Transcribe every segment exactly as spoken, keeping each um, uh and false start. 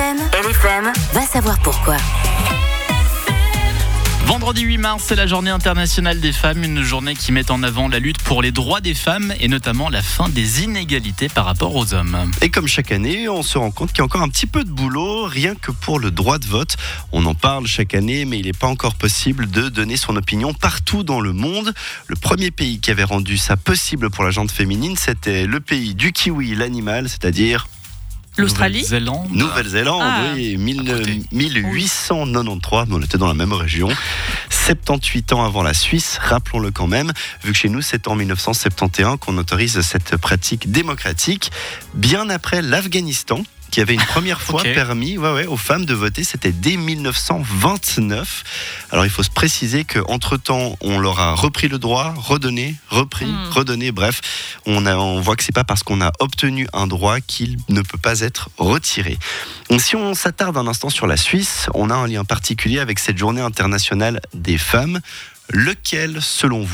M, L F M, va savoir pourquoi. Vendredi huit mars, c'est la journée internationale des femmes, une journée qui met en avant la lutte pour les droits des femmes et notamment la fin des inégalités par rapport aux hommes. Et comme chaque année, on se rend compte qu'il y a encore un petit peu de boulot, rien que pour le droit de vote. On en parle chaque année, mais il n'est pas encore possible de donner son opinion partout dans le monde. Le premier pays qui avait rendu ça possible pour la gente féminine, c'était le pays du kiwi, l'animal, c'est-à-dire... L'Australie Nouvelle-Zélande. Nouvelle-Zélande, Ah. oui, mille- mille huit cent quatre-vingt-treize, on était dans la même région. soixante-dix-huit ans avant la Suisse, rappelons-le quand même, vu que chez nous c'est en dix-neuf cent soixante et onze qu'on autorise cette pratique démocratique, bien après l'Afghanistan, qui avait une première fois Okay. permis ouais, ouais, aux femmes de voter, c'était dès dix-neuf cent vingt-neuf. Alors il faut se préciser qu'entre-temps, on leur a repris le droit, redonné, repris, Mm. redonné, bref, on, a, on voit que c'est pas parce qu'on a obtenu un droit qu'il ne peut pas être retiré. Donc, si on s'attarde un instant sur la Suisse, on a un lien particulier avec cette journée internationale des femmes. Lequel, selon vous ?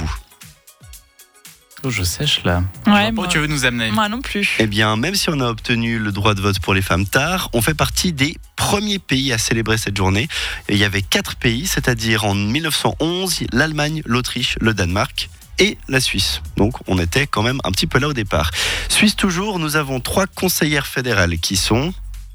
Oh, je sèche là. Ouais, Je vois pas moi, où tu veux nous amener. moi non plus. Eh bien, même si on a obtenu le droit de vote pour les femmes tard, on fait partie des premiers pays à célébrer cette journée. Et il y avait quatre pays, c'est-à-dire en dix-neuf cent onze, l'Allemagne, l'Autriche, le Danemark et la Suisse. Donc, on était quand même un petit peu là au départ. Suisse toujours, nous avons trois conseillères fédérales qui sont...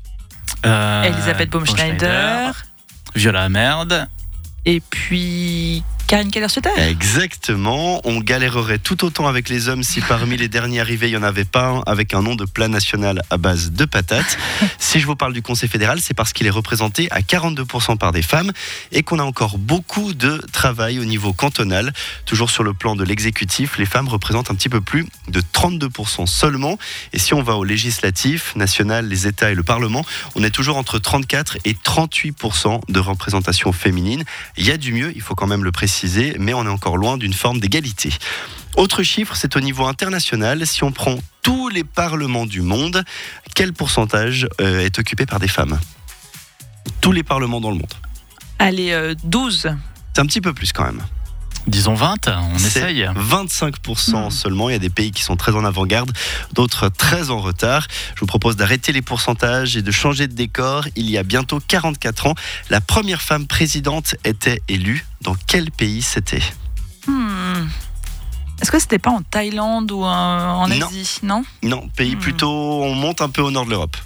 Euh, Elisabeth Baumschneider. Viola Merde. Et puis Karine Keller-Sutter. Exactement, on galérerait tout autant avec les hommes si parmi les derniers arrivés, il n'y en avait pas un avec un nom de plat national à base de patates. Si je vous parle du Conseil fédéral, c'est parce qu'il est représenté à quarante-deux pour cent par des femmes et qu'on a encore beaucoup de travail au niveau cantonal. Toujours sur le plan de l'exécutif, les femmes représentent un petit peu plus de trente-deux pour cent seulement. Et si on va au législatif, national, les États et le Parlement, on est toujours entre trente-quatre et trente-huit pour cent de représentation féminine. Il y a du mieux, il faut quand même le préciser, mais on est encore loin d'une forme d'égalité. Autre chiffre, c'est au niveau international. Si on prend tous les parlements du monde, quel pourcentage euh, est occupé par des femmes ? Tous les parlements dans le monde. Allez, euh, douze. C'est un petit peu plus quand même. Disons vingt, on C'est essaye. vingt-cinq pour cent Mmh. seulement. Il y a des pays qui sont très en avant-garde, d'autres très en retard. Je vous propose d'arrêter les pourcentages et de changer de décor. Il y a bientôt quarante-quatre ans, la première femme présidente était élue. Dans quel pays c'était ? Hmm. Est-ce que c'était pas en Thaïlande ou euh, en Non. Asie ? Non. Non, pays Hmm. plutôt... On monte un peu au nord de l'Europe.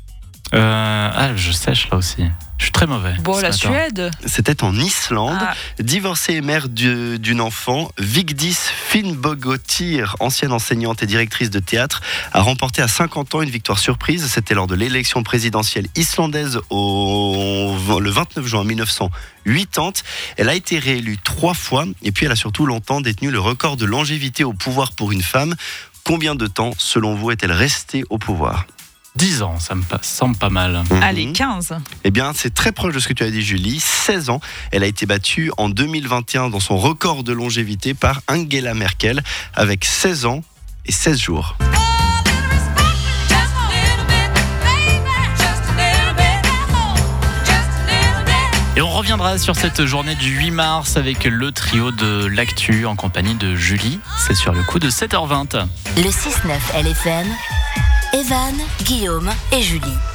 Euh, ah, je sèche là aussi. Je suis très mauvais. Bon, ce la matin. Suède. C'était en Islande. Ah. Divorcée et mère du- d'une enfant, Vigdis Finnbogadóttir, ancienne enseignante et directrice de théâtre, a remporté à cinquante ans une victoire surprise. C'était lors de l'élection présidentielle islandaise au, le vingt-neuf juin dix-neuf cent quatre-vingt-dix. Elle a été réélue trois fois et puis elle a surtout longtemps détenu le record de longévité au pouvoir pour une femme. Combien de temps, selon vous, est-elle restée au pouvoir ? dix ans, ça me passe- semble pas mal. Allez, Mhm. quinze. Eh bien, c'est très proche de ce que tu as dit, Julie. seize ans. Elle a été battue en deux mille vingt et un dans son record de longévité par Angela Merkel avec seize ans et seize jours. Et on reviendra sur cette journée du huit mars avec le trio de l'actu en compagnie de Julie. C'est sur le coup de sept heures vingt. Le six neuf L F M, Evan, Guillaume et Julie.